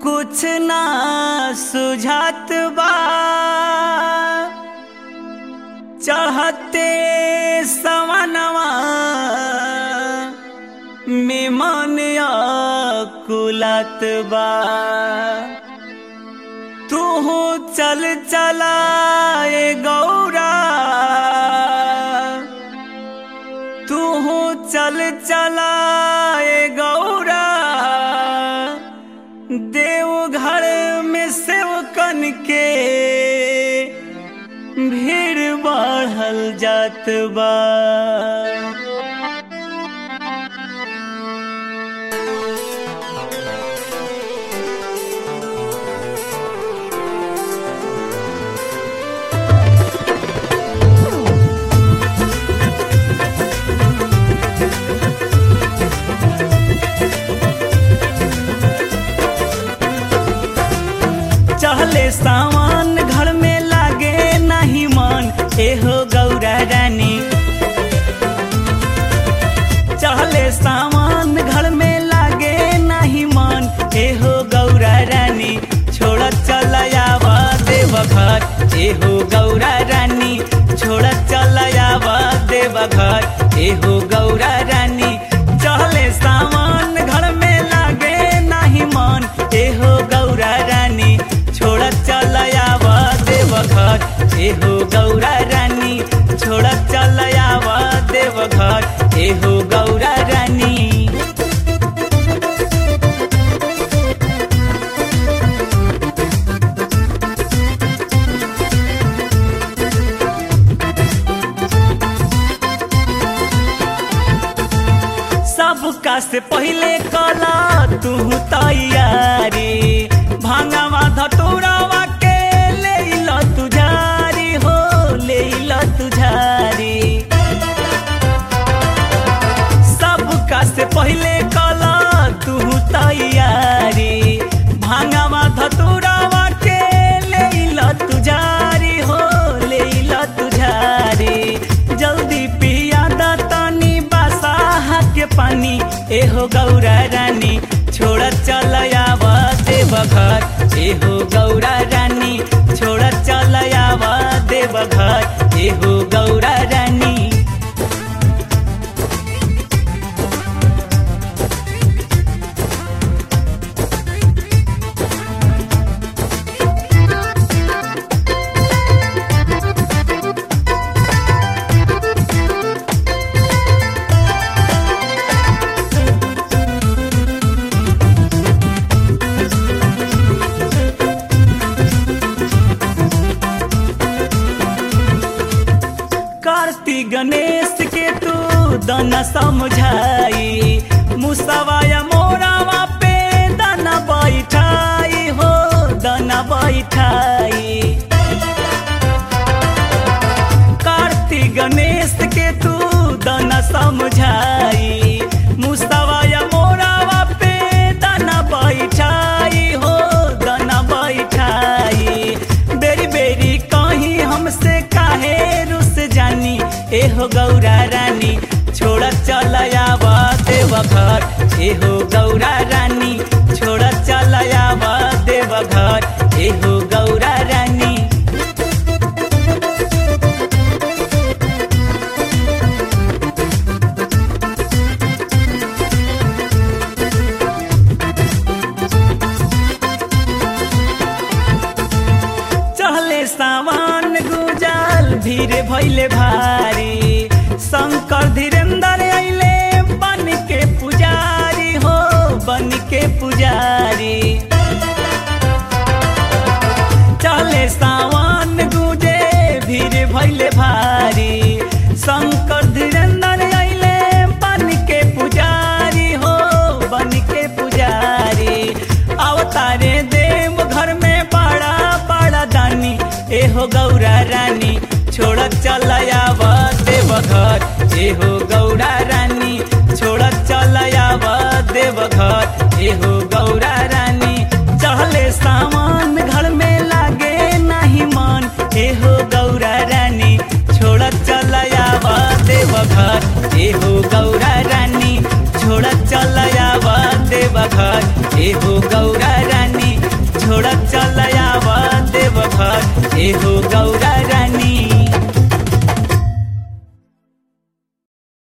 कुछ ना सुझात बा चाहते सवनवा में मन कुलत बा। तू चल चलाए गौरा तू चल चलाए गौरा देवघर में सेवकन के भीड़ बढ़ल जात बा। चहले सावन घर में लागे नहीं मन एहो गौरा रानी। चहले सावन घर में लागे नहीं मन एहो गौरा रानी। छोड़ चल आवा देवघर एहो गौरा रानी। छोड़ चल आवा देवघर एहो गौरा रानी। चहले सावन घर में लागे नहीं मन एहो गौरा रानी। छोड़ चल आवा देवघर एहो गौरा रानी। छोड़ चल आवा देवघर एहो गौरा रानी। सबका से पहले कला तू तैयारी। भांगवा धतुरवा के ले लो तुझारी हो ले लो तुझारी। सबका से पहले कला तू तैयारी। भांगवा धतुरवा के ले लो तुझारी हो ले लो तुझारी। जल्दी पिया दतनी बासाह के पानी एहो गौरा रानी। छोड़ चल आवा देवघर एहो गौरा रानी। छोड़ चल आवा देवघर एहो गौरा रानी। कार्तिक गणेश के तू दाना समझाई। मुसवाया मोरावा पे दाना बैठाई हो दाना बैठाई। कार्तिक गणेश के तू दाना समझाई। मुसवाया मोरावा पे दाना बैठाई हो दाना बैठाई। बेरी बेरी कहीं हमसे काहे रुस जानी एहो गौरा रानी। छोड़ चल आवा देवघर एहो गौरा रानी। छोड़ चल आवा देवघर एहो गौरा रानी। चहले सावन गुजल भीड़ भइले भारी। शंकर धीरेन्द्र अइले बन के पुजारी हो बन के पुजारी। चले सावन गुजे भीड़ भइले भारी। शंकर धीरेन्द्र अइले बन के पुजारी हो बन के पुजारी। अवतारे देव घर में बड़ा बड़ा दानी एहो गौरा रानी। छोड़ चल आवा देवघर एहो गौरा रानी। छोड़ चल आवा देवघर एहो गौरा रानी। चहले सावन घर में लागे नहीं मन एहो गौरा रानी। छोड़ चल आवा देवघर एहो गौरा रानी। छोड़ चल आवा देवघर एहो गौरा रानी। एहो